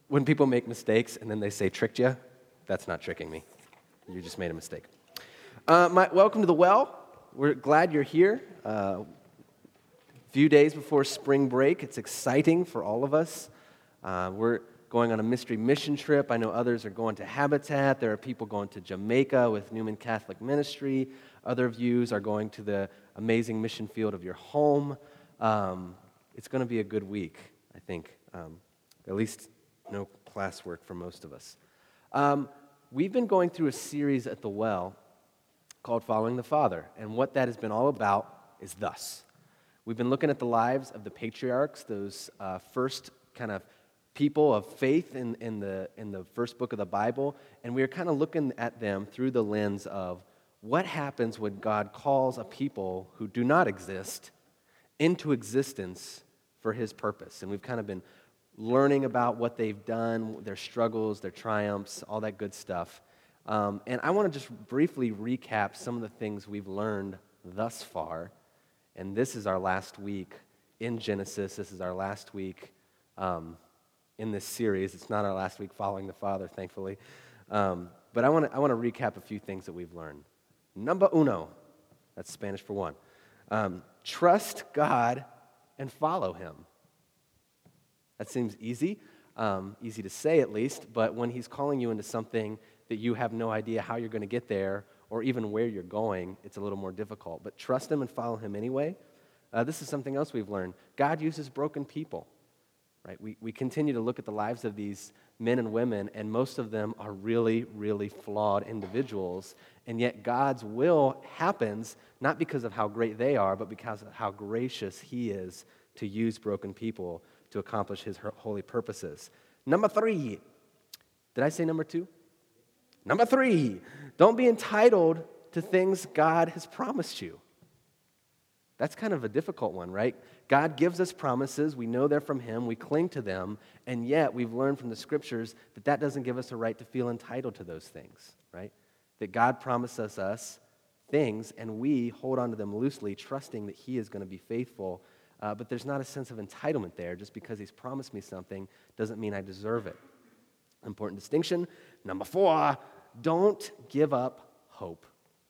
When people make mistakes and then they say tricked you, that's not tricking me. You just made a mistake. Welcome to the Well. We're glad you're here. Few days before spring break. It's exciting for all of us. We're going on a mystery mission trip. I know others are going to Habitat. There are people going to Jamaica with Newman Catholic Ministry. Other of you are going to the amazing mission field of your home. It's going to be a good week, I think. At least no classwork for most of us. We've been going through a series at the Well called Following the Father, and what that has been all about is thus. We've been looking at the lives of the patriarchs, those first kind of people of faith in the first book of the Bible, and we're kind of looking at them through the lens of what happens when God calls a people who do not exist into existence for His purpose. And we've kind of been learning about what they've done, their struggles, their triumphs, all that good stuff. And I want to just briefly recap some of the things we've learned thus far. And this is our last week in Genesis. This is our last week in this series. It's not our last week following the Father, thankfully. But I want to recap a few things that we've learned. Number uno, that's Spanish for one. Trust God and follow Him. That seems easy to say at least, but when He's calling you into something that you have no idea how you're going to get there or even where you're going, it's a little more difficult. But trust Him and follow Him anyway. This is something else we've learned. God uses broken people, right? We continue to look at the lives of these men and women, and most of them are really, really flawed individuals, and yet God's will happens not because of how great they are, but because of how gracious He is to use broken people to accomplish His holy purposes. Number 3. Did I say number 2? Number 3. Don't be entitled to things God has promised you. That's kind of a difficult one, right? God gives us promises. We know they're from Him. We cling to them. And yet we've learned from the Scriptures that that doesn't give us a right to feel entitled to those things, right? That God promises us things, and we hold on to them loosely, trusting that He is going to be faithful. But there's not a sense of entitlement there. Just because He's promised me something doesn't mean I deserve it. Important distinction. Number 4, don't give up hope.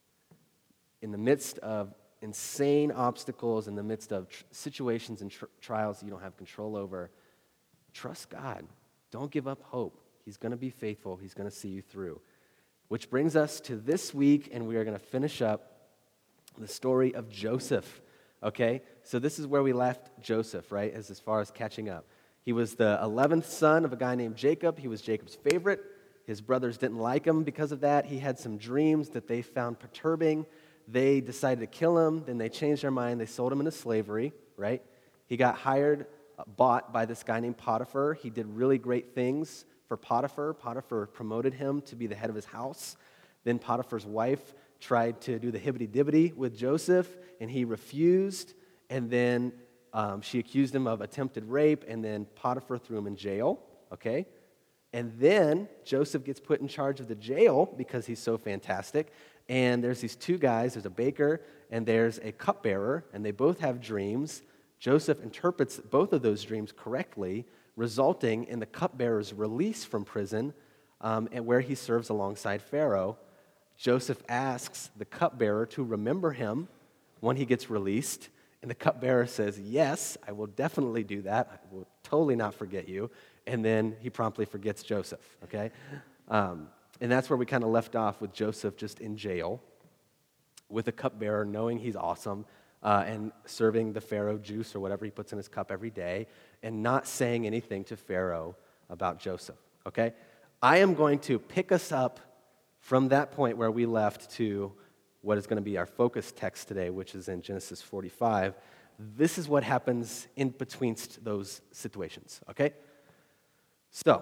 In the midst of insane obstacles, in the midst of situations and trials you don't have control over, trust God. Don't give up hope. He's going to be faithful. He's going to see you through. Which brings us to this week, and we are going to finish up the story of Joseph. Okay, so this is where we left Joseph, right, as far as catching up. He was the 11th son of a guy named Jacob. He was Jacob's favorite. His brothers didn't like him because of that. He had some dreams that they found perturbing. They decided to kill him. Then they changed their mind. They sold him into slavery, right? He got bought by this guy named Potiphar. He did really great things for Potiphar. Potiphar promoted him to be the head of his house. Then Potiphar's wife tried to do the hibbity-dibbity with Joseph, and he refused, and then she accused him of attempted rape, and then Potiphar threw him in jail, okay? And then Joseph gets put in charge of the jail because he's so fantastic, and there's these two guys, there's a baker, and there's a cupbearer, and they both have dreams. Joseph interprets both of those dreams correctly, resulting in the cupbearer's release from prison, and where he serves alongside Pharaoh. Joseph asks the cupbearer to remember him when he gets released, and the cupbearer says, yes, I will definitely do that. I will totally not forget you. And then he promptly forgets Joseph, okay? And that's where we kind of left off with Joseph just in jail with the cupbearer knowing he's awesome and serving the Pharaoh juice or whatever he puts in his cup every day and not saying anything to Pharaoh about Joseph, okay? I am going to pick us up from that point where we left to what is going to be our focus text today, which is in Genesis 45. This is what happens in between those situations, okay? So,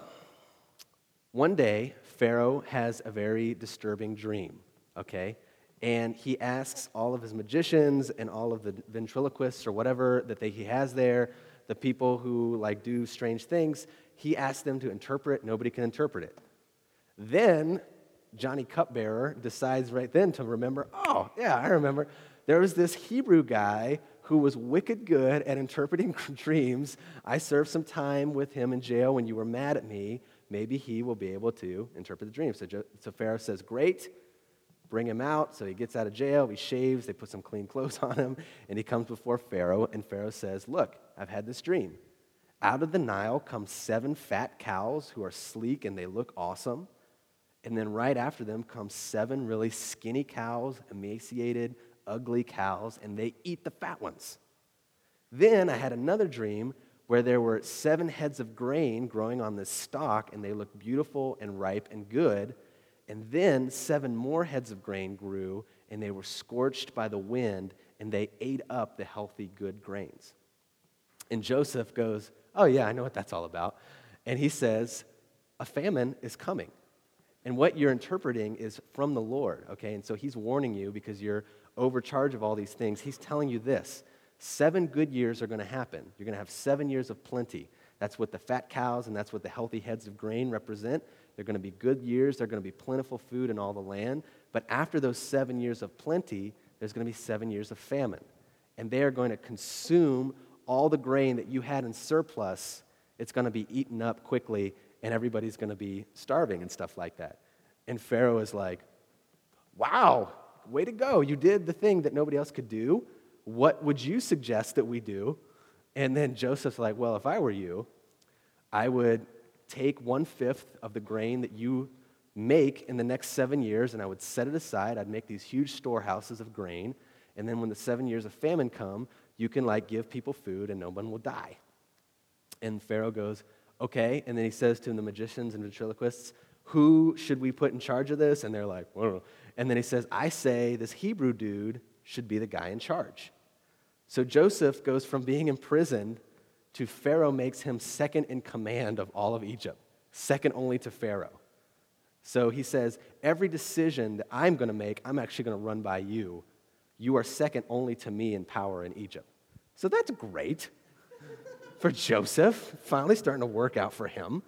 one day, Pharaoh has a very disturbing dream, okay? And he asks all of his magicians and all of the ventriloquists or whatever that he has there, the people who do strange things, he asks them to interpret. Nobody can interpret it. Then Johnny Cupbearer decides right then to remember, oh, yeah, I remember. There was this Hebrew guy who was wicked good at interpreting dreams. I served some time with him in jail when you were mad at me. Maybe he will be able to interpret the dream. So Pharaoh says, great, bring him out. So he gets out of jail, he shaves, they put some clean clothes on him, and he comes before Pharaoh, and Pharaoh says, look, I've had this dream. Out of the Nile come 7 fat cows who are sleek and they look awesome. And then right after them come 7 really skinny cows, emaciated, ugly cows, and they eat the fat ones. Then I had another dream where there were 7 heads of grain growing on this stalk, and they looked beautiful and ripe and good. And then 7 more heads of grain grew, and they were scorched by the wind, and they ate up the healthy, good grains. And Joseph goes, oh yeah, I know what that's all about. And he says, a famine is coming. And what you're interpreting is from the Lord, okay? And so he's warning you because you're overcharged of all these things. He's telling you this: 7 good years are going to happen. You're going to have 7 years of plenty. That's what the fat cows and that's what the healthy heads of grain represent. They're going to be good years. They're going to be plentiful food in all the land. But after those 7 years of plenty, there's going to be 7 years of famine. And they are going to consume all the grain that you had in surplus. It's going to be eaten up quickly, and everybody's going to be starving and stuff like that. And Pharaoh is like, wow, way to go. You did the thing that nobody else could do. What would you suggest that we do? And then Joseph's like, well, if I were you, I would take 1/5 of the grain that you make in the next 7 years, and I would set it aside. I'd make these huge storehouses of grain, and then when the 7 years of famine come, you can give people food and no one will die. And Pharaoh goes, okay. And then he says to the magicians and ventriloquists, who should we put in charge of this? And they're like, whoa. And then he says, I say this Hebrew dude should be the guy in charge. So Joseph goes from being imprisoned to Pharaoh makes him second in command of all of Egypt, second only to Pharaoh. So he says, every decision that I'm going to make, I'm actually going to run by you. You are second only to me in power in Egypt. So that's great for Joseph, finally starting to work out for him.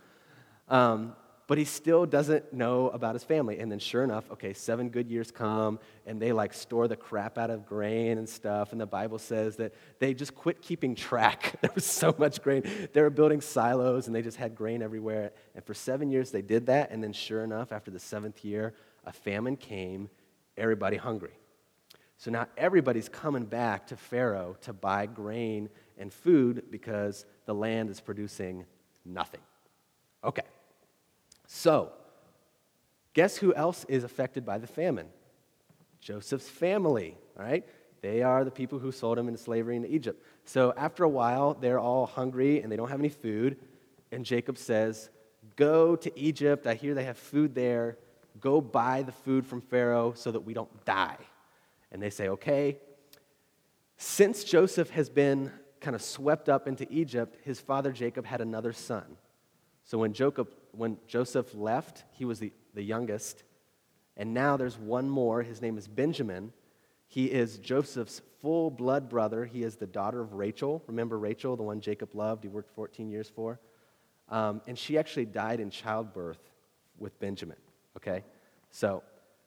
But he still doesn't know about his family. And then sure enough, 7 good years come, and they store the crap out of grain and stuff. And the Bible says that they just quit keeping track. There was so much grain. They were building silos, and they just had grain everywhere. And for 7 years, they did that. And then sure enough, after the 7th year, a famine came, everybody hungry. So now everybody's coming back to Pharaoh to buy grain and food because the land is producing nothing. Okay. So, guess who else is affected by the famine? Joseph's family, all right? They are the people who sold him into slavery into Egypt. So after a while, they're all hungry and they don't have any food. And Jacob says, go to Egypt. I hear they have food there. Go buy the food from Pharaoh so that we don't die. And they say, okay. Since Joseph has been kind of swept up into Egypt, his father Jacob had another son. So when Joseph left, he was the youngest. And now there's one more. His name is Benjamin. He is Joseph's full blood brother. He is the daughter of Rachel. Remember Rachel, the one Jacob loved, he worked 14 years for? And she actually died in childbirth with Benjamin, okay? So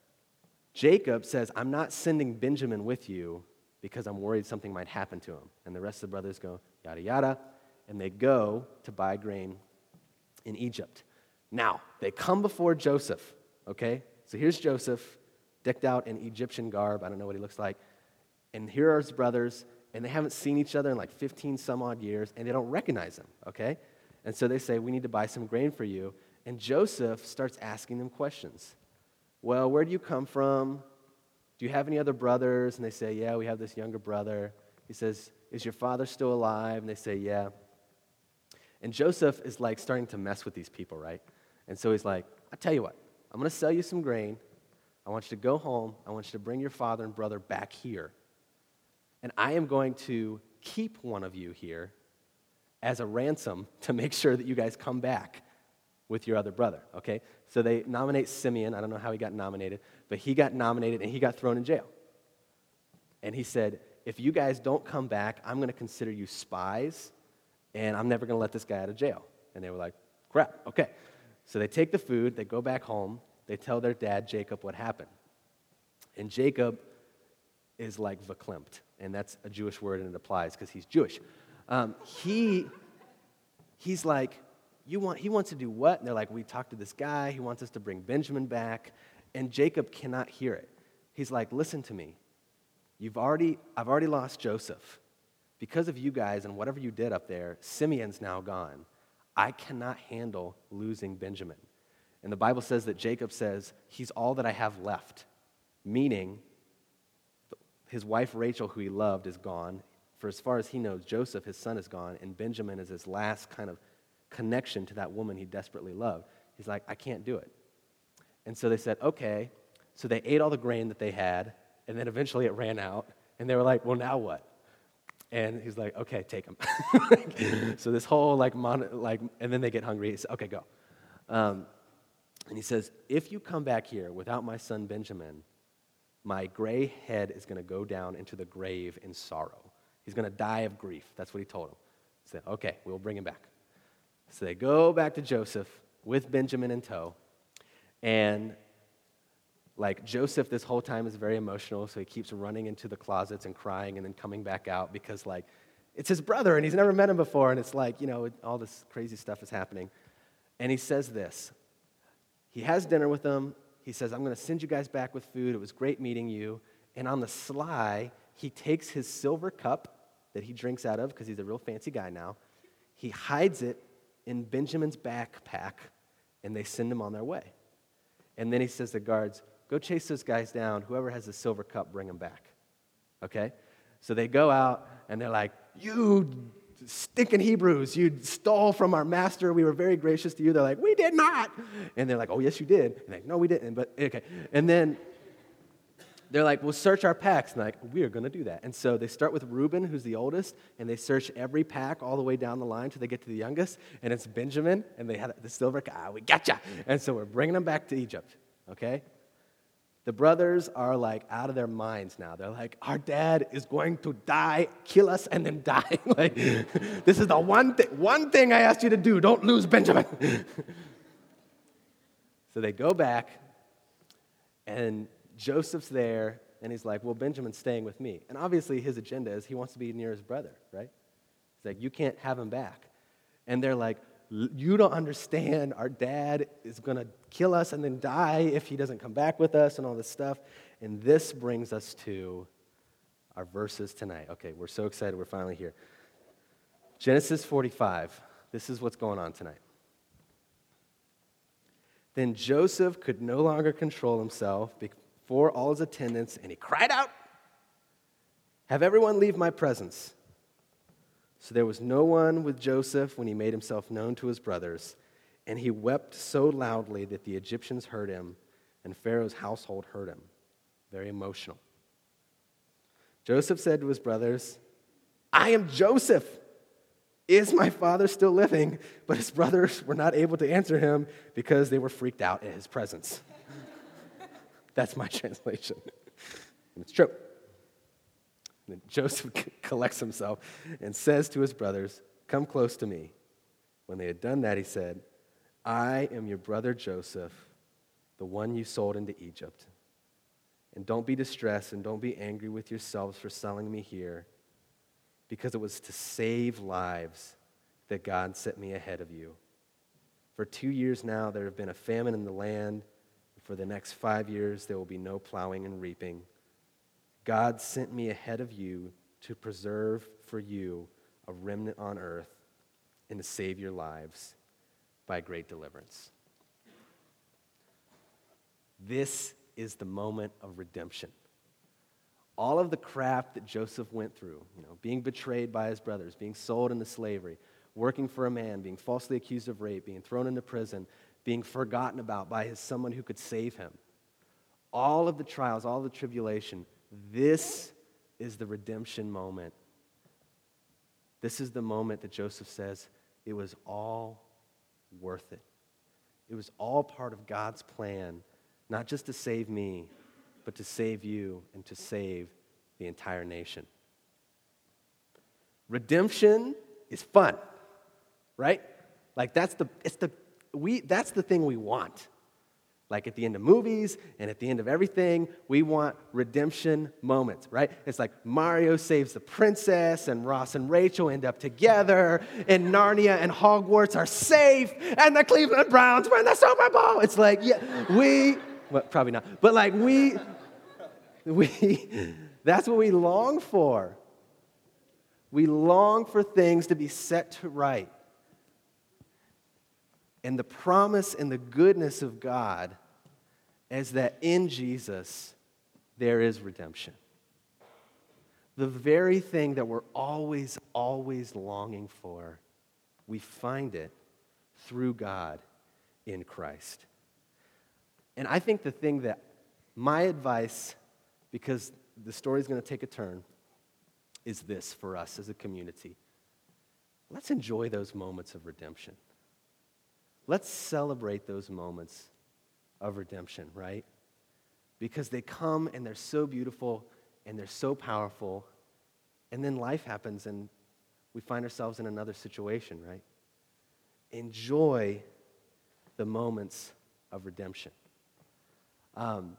Jacob says, I'm not sending Benjamin with you because I'm worried something might happen to him. And the rest of the brothers go, yada, yada, and they go to buy grain in Egypt. Now, they come before Joseph, okay? So here's Joseph, decked out in Egyptian garb. I don't know what he looks like. And here are his brothers, and they haven't seen each other in 15 some odd years, and they don't recognize him, okay? And so they say, we need to buy some grain for you. And Joseph starts asking them questions. Well, where do you come from? Do you have any other brothers? And they say, yeah, we have this younger brother. He says, is your father still alive? And they say, yeah. And Joseph is starting to mess with these people, right? And so he's like, I tell you what, I'm going to sell you some grain. I want you to go home. I want you to bring your father and brother back here. And I am going to keep one of you here as a ransom to make sure that you guys come back with your other brother, okay? So they nominate Simeon. I don't know how he got nominated, but he got nominated and he got thrown in jail. And he said, if you guys don't come back, I'm going to consider you spies, and I'm never going to let this guy out of jail. And they were like, crap, okay. So they take the food, they go back home, they tell their dad, Jacob, what happened. And Jacob is like verklempt, and that's a Jewish word, and it applies because he's Jewish. He's like, he wants to do what? And they're like, we talked to this guy. He wants us to bring Benjamin back. And Jacob cannot hear it. He's like, listen to me. I've already lost Joseph. Because of you guys and whatever you did up there, Simeon's now gone. I cannot handle losing Benjamin. And the Bible says that Jacob says, he's all that I have left. Meaning, his wife Rachel, who he loved, is gone. For as far as he knows, Joseph, his son, is gone. And Benjamin is his last kind of connection to that woman he desperately loved. He's like, I can't do it. And so they said, okay. So they ate all the grain that they had, and then eventually it ran out. And they were like, well, now what? And he's like, okay, take him. So this whole and then they get hungry. He says, okay, go. And he says, if you come back here without my son Benjamin, my gray head is going to go down into the grave in sorrow. He's going to die of grief. That's what he told him. He said, okay, we'll bring him back. So they go back to Joseph with Benjamin in tow. And Joseph this whole time is very emotional, so he keeps running into the closets and crying and then coming back out because it's his brother and he's never met him before, and it's all this crazy stuff is happening. And he says this. He has dinner with them. He says, I'm going to send you guys back with food. It was great meeting you. And on the sly, he takes his silver cup that he drinks out of because he's a real fancy guy now. He hides it in Benjamin's backpack, and they send him on their way. And then he says to the guards, go chase those guys down. Whoever has the silver cup, bring them back. Okay? So they go out, and they're like, you stinking Hebrews, you stole from our master. We were very gracious to you. They're like, we did not. And they're like, oh, yes, you did. And they're like, no, we didn't. But okay. And then they're like, we'll search our packs. And they're like, we are going to do that. And so they start with Reuben, who's the oldest, and they search every pack all the way down the line until they get to the youngest. And it's Benjamin, and they have the silver cup. We gotcha. And so we're bringing them back to Egypt. Okay? The brothers are out of their minds now. They're like, our dad is going to die, kill us, and then die. This is the one thing I asked you to do. Don't lose Benjamin. So they go back, and Joseph's there, and he's like, well, Benjamin's staying with me. And obviously his agenda is he wants to be near his brother, right? He's like, you can't have him back. And they're like, you don't understand. Our dad is going to kill us and then die if he doesn't come back with us and all this stuff. And this brings us to our verses tonight. Okay, we're so excited we're finally here. Genesis 45. This is what's going on tonight. Then Joseph could no longer control himself before all his attendants, and he cried out, have everyone leave my presence. So there was no one with Joseph when he made himself known to his brothers, and he wept so loudly that the Egyptians heard him, and Pharaoh's household heard him. Very emotional. Joseph said to his brothers, I am Joseph. Is my father still living? But his brothers were not able to answer him because they were freaked out at his presence. That's my translation. And it's true. And Joseph collects himself and says to his brothers, come close to me. When they had done that, he said, I am your brother Joseph, the one you sold into Egypt. And don't be distressed and don't be angry with yourselves for selling me here, because it was to save lives that God sent me ahead of you. For 2 years now there have been a famine in the land. For the next 5 years there will be no plowing and reaping. God sent me ahead of you to preserve for you a remnant on earth and to save your lives by great deliverance. This is the moment of redemption. All of the crap that Joseph went through, being betrayed by his brothers, being sold into slavery, working for a man, being falsely accused of rape, being thrown into prison, being forgotten about by someone who could save him. All of the trials, all of the tribulation, this is the redemption moment. This is the moment that Joseph says, it was all worth it. It was all part of God's plan, not just to save me, but to save you and to save the entire nation. Redemption is fun, right? That's the thing we want. Like at the end of movies and at the end of everything, we want redemption moments, right? It's like Mario saves the princess and Ross and Rachel end up together and Narnia and Hogwarts are safe and the Cleveland Browns win the Super Bowl. It's like, yeah, well, probably not, but like that's what we long for. We long for things to be set to right. And the promise and the goodness of God is that in Jesus, there is redemption. The very thing that we're always, always longing for, we find it through God in Christ. And I think the thing that my advice, because the story's going to take a turn, is this for us as a community. Let's enjoy those moments of redemption. Let's celebrate those moments of redemption, right? Because they come and they're so beautiful and they're so powerful, and then life happens and we find ourselves in another situation, right? Enjoy the moments of redemption. I'm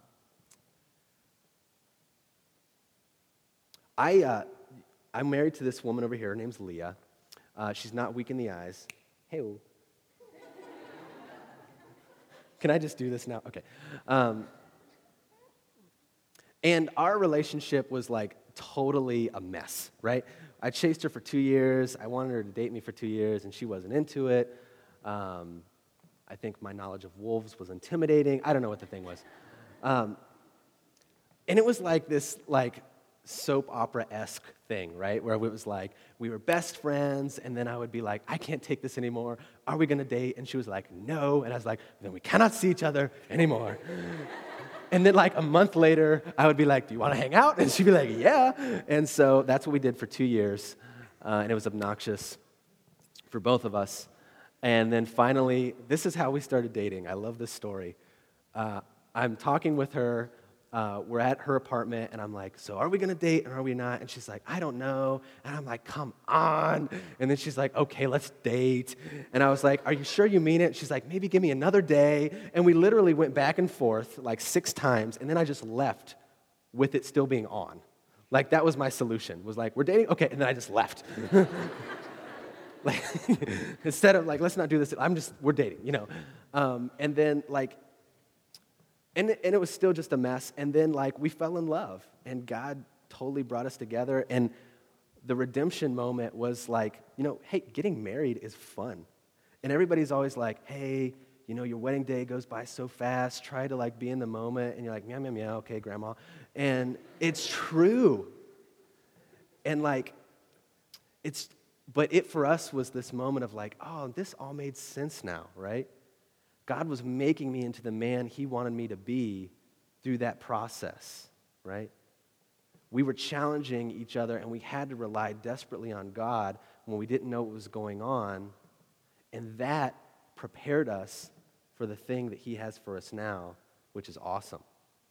married to this woman over here. Her name's Leah. She's not weak in the eyes. Hey-o. Can I just do this now? Okay. And our relationship was like totally a mess, right? I chased her for 2 years. I wanted her to date me for 2 years, and she wasn't into it. I think my knowledge of wolves was intimidating. I don't know what the thing was. And it was like this soap opera-esque thing, right? Where it was like, we were best friends, and then I would be like, I can't take this anymore. Are we going to date? And she was like, no. And I was like, then we cannot see each other anymore. And then like a month later, I would be like, do you want to hang out? And she'd be like, yeah. And so that's what we did for 2 years. And it was obnoxious for both of us. And then finally, this is how we started dating. I love this story. I'm talking with her. We're at her apartment, and I'm like, so are we going to date or are we not? And she's like, I don't know. And I'm like, come on. And then she's like, okay, let's date. And I was like, are you sure you mean it? She's like, maybe give me another day. And we literally went back and forth like 6 times, and then I just left with it still being on. Like, that was my solution, was like, we're dating? Okay, and then I just left. Like, instead of like, let's not do this, we're dating, you know. And then like, and it was still just a mess. And then like, we fell in love, and God totally brought us together. And the redemption moment was like, you know, hey, getting married is fun. And everybody's always like, hey, you know, your wedding day goes by so fast. Try to like be in the moment. And you're like, meow, meow, meow, okay, grandma. And it's true. And like, but it for us was this moment of like, oh, this all made sense now, right? God was making me into the man he wanted me to be through that process, right? We were challenging each other, and we had to rely desperately on God when we didn't know what was going on, and that prepared us for the thing that he has for us now, which is awesome.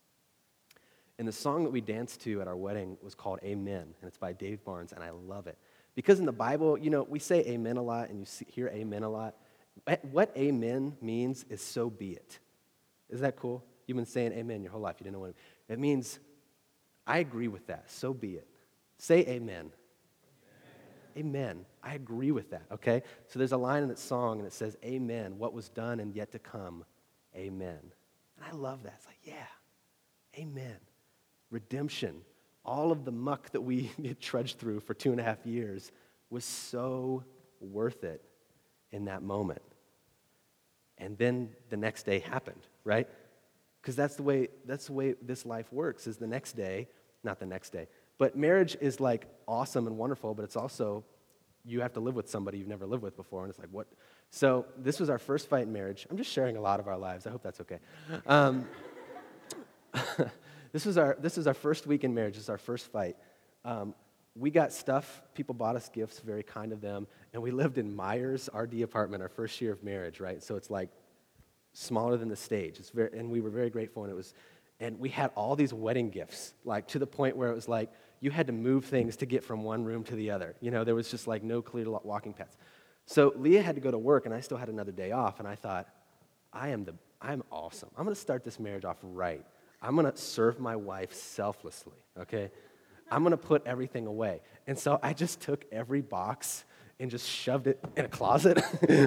And the song that we danced to at our wedding was called Amen, and it's by Dave Barnes, and I love it. Because in the Bible, you know, we say amen a lot, and you hear amen a lot. What amen means is so be it. Isn't that cool? You've been saying amen your whole life. You didn't know what it means. I agree with that. So be it. Say amen. Amen. I agree with that, okay? So there's a line in that song, and it says, amen, what was done and yet to come, amen. And I love that. It's like, yeah, amen. Redemption. All of the muck that we trudged through for 2.5 years was so worth it in that moment. And then the next day happened, right? Because that's the way this life works, is the next day, not the next day. But marriage is like awesome and wonderful, but it's also, you have to live with somebody you've never lived with before, and it's like, what? So this was our first fight in marriage. I'm just sharing a lot of our lives. I hope that's okay. This is our first week in marriage. This is our first fight. We got stuff. People bought us gifts, very kind of them. And we lived in Myers RD apartment our first year of marriage, right? So it's like smaller than the stage. And we were very grateful. And we had all these wedding gifts, like to the point where it was like you had to move things to get from one room to the other. You know, there was just like no clear walking paths. So Leah had to go to work, and I still had another day off. And I thought, I am I'm awesome. I'm going to start this marriage off right. I'm going to serve my wife selflessly, okay? I'm going to put everything away. And so I just took every box and just shoved it in a closet.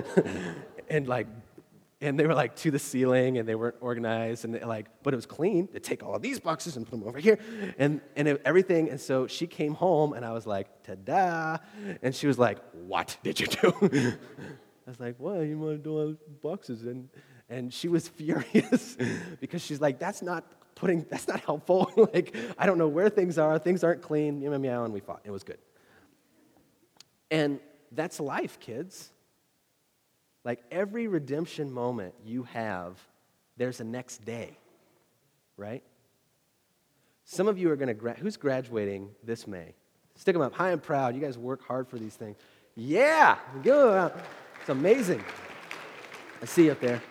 and they were like to the ceiling, and they weren't organized, and but it was clean. They take all of these boxes and put them over here, and everything. And so she came home, and I was like, ta-da! And she was like, what did you do? I was like, well, you want to do all the boxes, and she was furious because she's like, that's not helpful. Like, I don't know where things aren't clean, meow, and we fought. It was good. And that's life, kids. Like, every redemption moment you have, there's a next day, right? Some of you are going to, who's graduating this May? Stick them up, high and proud. You guys work hard for these things. Yeah, give them a round. It's amazing. I see you up there.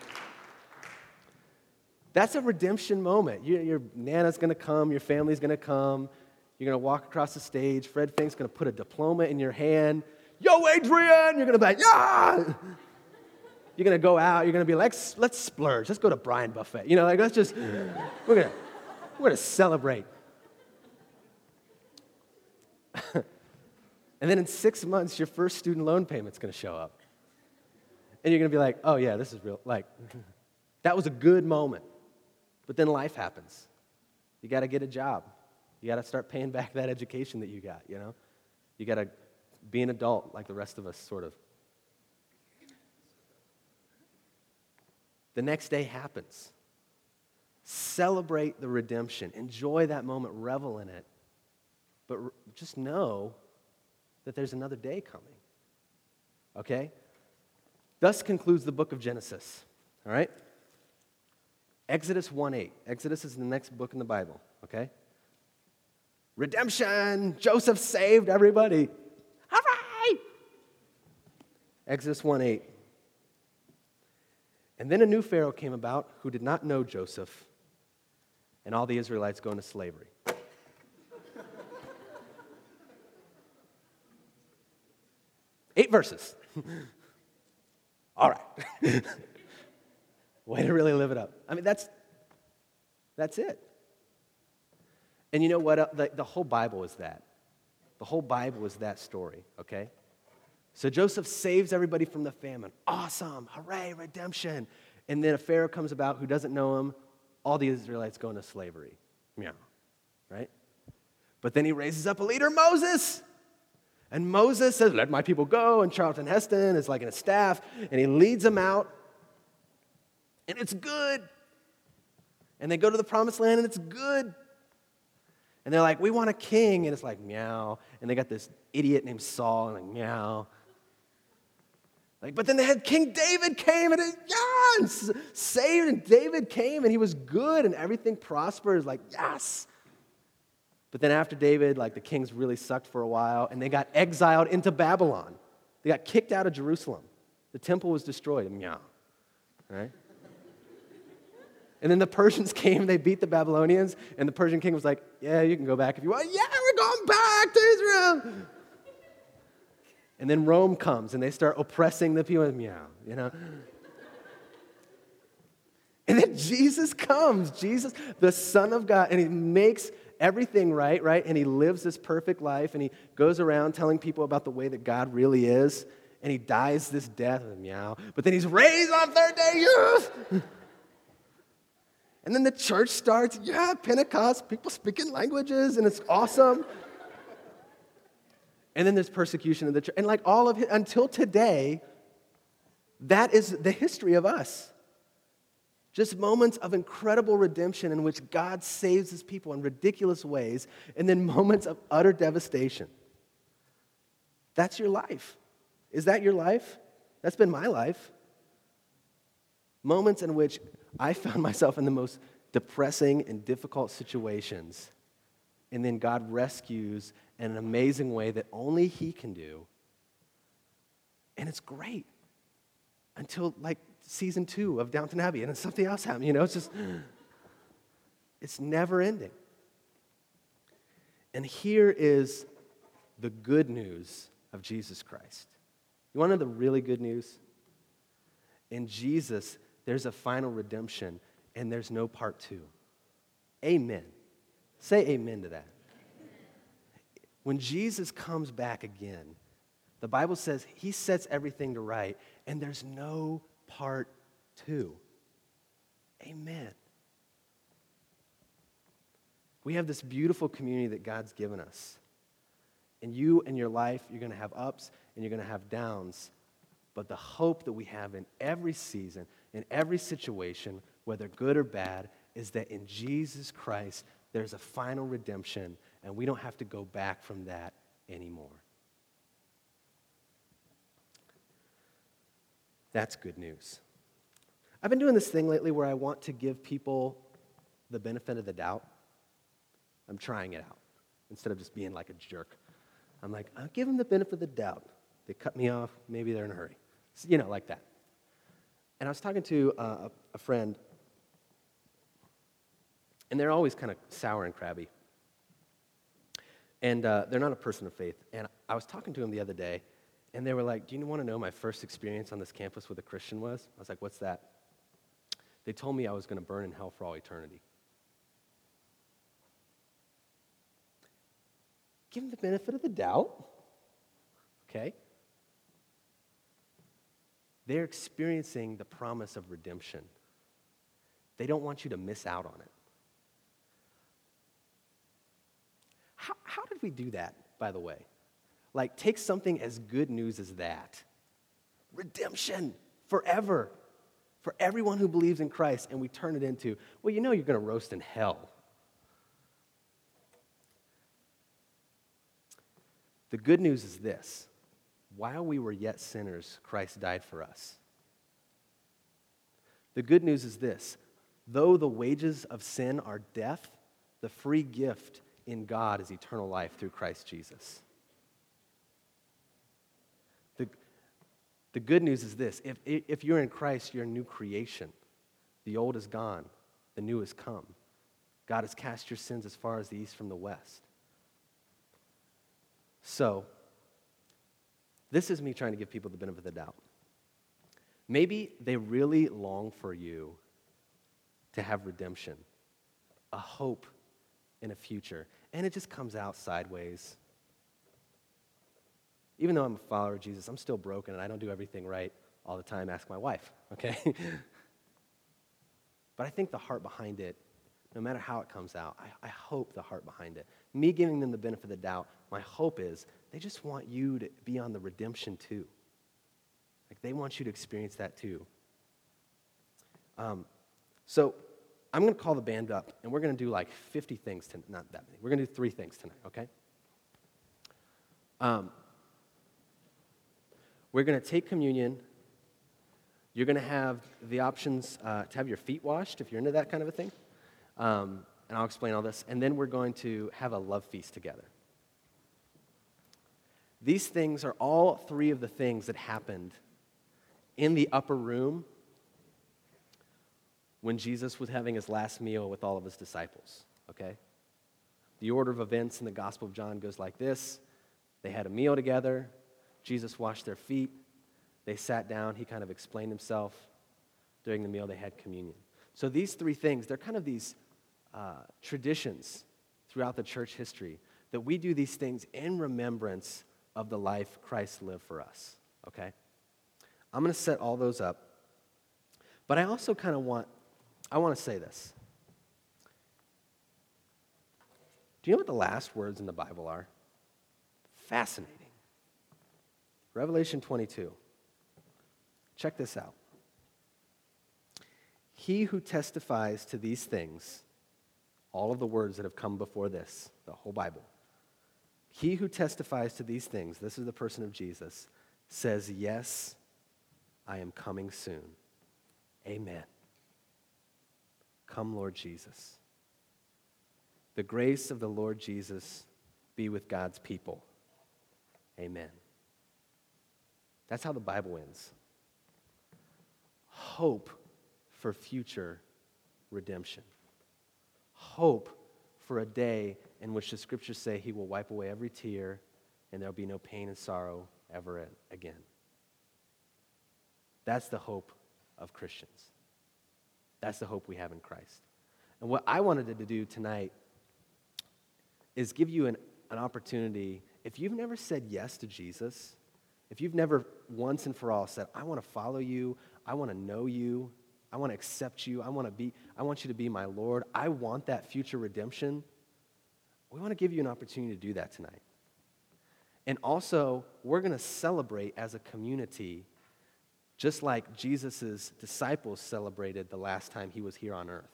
That's a redemption moment. Your Nana's going to come. Your family's going to come. You're going to walk across the stage. Fred Fink's going to put a diploma in your hand. Yo, Adrian! You're going to be like, yeah! You're going to go out. You're going to be like, let's splurge. Let's go to Brian Buffet. Let's just, we're going to celebrate. And then in 6 months, your first student loan payment's going to show up. And you're going to be like, oh, yeah, this is real. Like, that was a good moment. But then life happens. You got to get a job. You got to start paying back that education that you got, You got to be an adult like the rest of us, sort of. The next day happens. Celebrate the redemption. Enjoy that moment. Revel in it. But just know that there's another day coming. Okay? Thus concludes the book of Genesis. All right? Exodus 1:8. Exodus is the next book in the Bible, okay? Redemption! Joseph saved everybody. Hooray! Exodus 1:8. And then a new Pharaoh came about who did not know Joseph, and all the Israelites go into slavery. Eight verses. All right. Way to really live it up. I mean, that's it. And you know what? The whole Bible is that. The whole Bible is that story, okay? So Joseph saves everybody from the famine. Awesome. Hooray, redemption. And then a Pharaoh comes about who doesn't know him. All the Israelites go into slavery. Meow. Right? But then he raises up a leader, Moses. And Moses says, let my people go. And Charlton Heston is like in a staff. And he leads them out. And it's good. And they go to the promised land, and it's good. And they're like, we want a king. And it's like, meow. And they got this idiot named Saul, and like, meow. Like, but then they had King David came, and saved, and David came, and he was good, and everything prospered. It's like, yes. But then after David, like, the kings really sucked for a while, and they got exiled into Babylon. They got kicked out of Jerusalem. The temple was destroyed, and meow. Right? And then the Persians came, they beat the Babylonians, and the Persian king was like, yeah, you can go back if you want. Yeah, we're going back to Israel. And then Rome comes, and they start oppressing the people. Meow, And then Jesus comes, Jesus, the Son of God, and he makes everything right? And he lives this perfect life, and he goes around telling people about the way that God really is, and he dies this death, meow. But then he's raised on third day, yes! And then the church starts, Pentecost, people speaking languages, and it's awesome. And then there's persecution of the church. And like all of it, until today, that is the history of us. Just moments of incredible redemption in which God saves his people in ridiculous ways, and then moments of utter devastation. That's your life. Is that your life? That's been my life. Moments in which I found myself in the most depressing and difficult situations, and then God rescues in an amazing way that only he can do. And it's great until like season 2 of Downton Abbey, and then something else happened. It's never ending. And here is the good news of Jesus Christ. You want to know the really good news? In Jesus, there's a final redemption, and there's no part two. Amen. Say amen to that. When Jesus comes back again, the Bible says he sets everything to right, and there's no part two. Amen. We have this beautiful community that God's given us. And you in your life, you're going to have ups and you're going to have downs. But the hope that we have in every season, in every situation, whether good or bad, is that in Jesus Christ, there's a final redemption, and we don't have to go back from that anymore. That's good news. I've been doing this thing lately where I want to give people the benefit of the doubt. I'm trying it out instead of just being like a jerk. I'm like, I'll give them the benefit of the doubt. They cut me off, maybe they're in a hurry. So, like that. And I was talking to a friend, and they're always kind of sour and crabby. And they're not a person of faith. And I was talking to them the other day, and they were like, do you want to know my first experience on this campus with a Christian was? I was like, what's that? They told me I was going to burn in hell for all eternity. Give them the benefit of the doubt. Okay? They're experiencing the promise of redemption. They don't want you to miss out on it. How did we do that, by the way? Like, take something as good news as that. Redemption forever for everyone who believes in Christ, and we turn it into, well, you're going to roast in hell. The good news is this. While we were yet sinners, Christ died for us. The good news is this. Though the wages of sin are death, the free gift in God is eternal life through Christ Jesus. The good news is this. If you're in Christ, you're a new creation. The old is gone. The new has come. God has cast your sins as far as the east from the west. So, this is me trying to give people the benefit of the doubt. Maybe they really long for you to have redemption, a hope in a future, and it just comes out sideways. Even though I'm a follower of Jesus, I'm still broken and I don't do everything right all the time. Ask my wife, okay? But I think the heart behind it, no matter how it comes out, I hope the heart behind it. Me giving them the benefit of the doubt, my hope is they just want you to be on the redemption too. Like they want you to experience that too. So I'm going to call the band up, and we're going to do like 50 things tonight. Not that many. We're going to do 3 things tonight, okay? We're going to take communion. You're going to have the options to have your feet washed if you're into that kind of a thing. And I'll explain all this. And then we're going to have a love feast together. These things are all 3 of the things that happened in the upper room when Jesus was having his last meal with all of his disciples, okay? The order of events in the Gospel of John goes like this. They had a meal together. Jesus washed their feet. They sat down. He kind of explained himself. During the meal, they had communion. So these 3 things, they're kind of these traditions throughout the church history that we do these things in remembrance of the life Christ lived for us, okay? I'm going to set all those up. But I also kind of want to say this. Do you know what the last words in the Bible are? Fascinating. Revelation 22. Check this out. He who testifies to these things, all of the words that have come before this, the whole Bible, he who testifies to these things, this is the person of Jesus, says, yes, I am coming soon. Amen. Come, Lord Jesus. The grace of the Lord Jesus be with God's people. Amen. That's how the Bible ends. Hope for future redemption. Hope for a day in which the scriptures say he will wipe away every tear and there'll be no pain and sorrow ever again. That's the hope of Christians. That's the hope we have in Christ. And what I wanted to do tonight is give you an opportunity. If you've never said yes to Jesus, if you've never once and for all said, I want to follow you, I want to know you, I want to accept you, I want you to be my Lord, I want that future redemption, we want to give you an opportunity to do that tonight. And also, we're going to celebrate as a community just like Jesus' disciples celebrated the last time he was here on earth.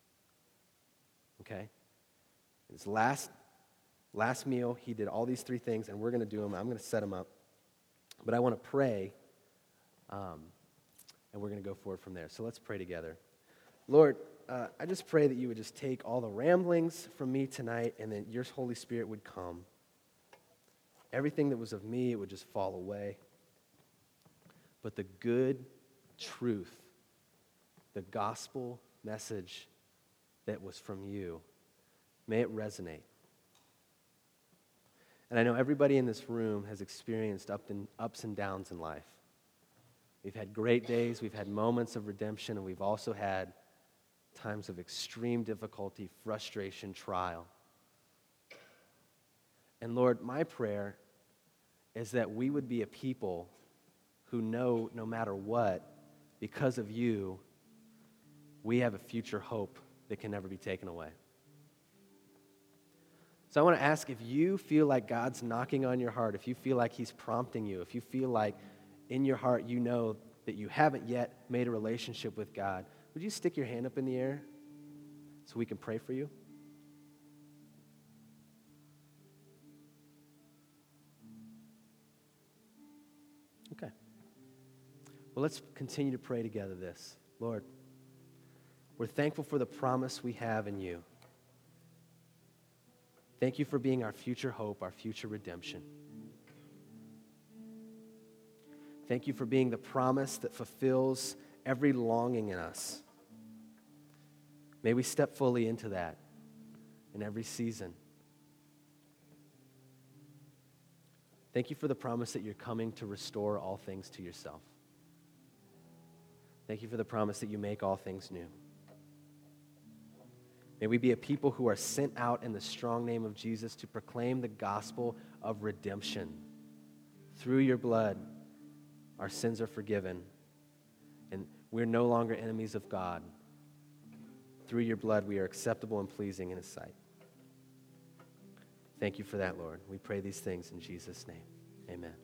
Okay? His last meal, he did all these three things, and we're going to do them. I'm going to set them up. But I want to pray, and we're going to go forward from there. So let's pray together. Lord, I just pray that you would just take all the ramblings from me tonight, and that your Holy Spirit would come. Everything that was of me, it would just fall away. But the good truth, the gospel message that was from you, may it resonate. And I know everybody in this room has experienced ups and downs in life. We've had great days, we've had moments of redemption, and we've also had times of extreme difficulty, frustration, trial. And Lord, my prayer is that we would be a people who know no matter what, because of you, we have a future hope that can never be taken away. So I want to ask, if you feel like God's knocking on your heart, if you feel like he's prompting you, if you feel like in your heart you know that you haven't yet made a relationship with God, would you stick your hand up in the air so we can pray for you? Okay. Well, let's continue to pray together this. Lord, we're thankful for the promise we have in you. Thank you for being our future hope, our future redemption. Thank you for being the promise that fulfills every longing in us. May we step fully into that in every season. Thank you for the promise that you're coming to restore all things to yourself. Thank you for the promise that you make all things new. May we be a people who are sent out in the strong name of Jesus to proclaim the gospel of redemption. Through your blood, our sins are forgiven, and we're no longer enemies of God. Through your blood, we are acceptable and pleasing in his sight. Thank you for that, Lord. We pray these things in Jesus' name. Amen.